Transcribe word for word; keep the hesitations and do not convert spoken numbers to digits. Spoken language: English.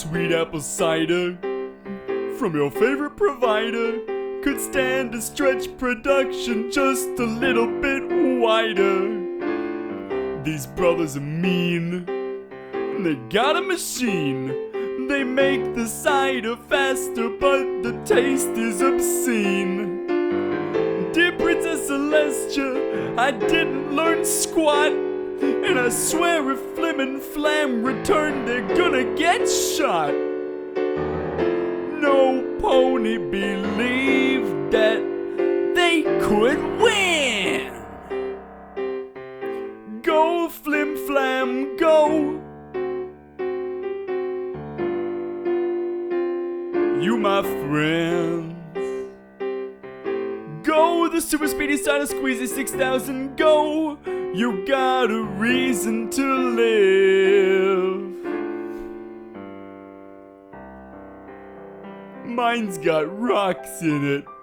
sweet apple cider from your favorite provider could stand to stretch production just a little bit wider. These brothers are mean. They got a machine. They make the cider faster, but the taste is obscene. Dear Princess Celestia, I didn't learn squat, and I swear if Flim and Flam return, they're gonna get shot. No pony believed that they could win. Go Flim Flam, go. You my friends. Go, the super speedy cider squeezy six thousand, go. You got a reason to live. Mine's got rocks in it.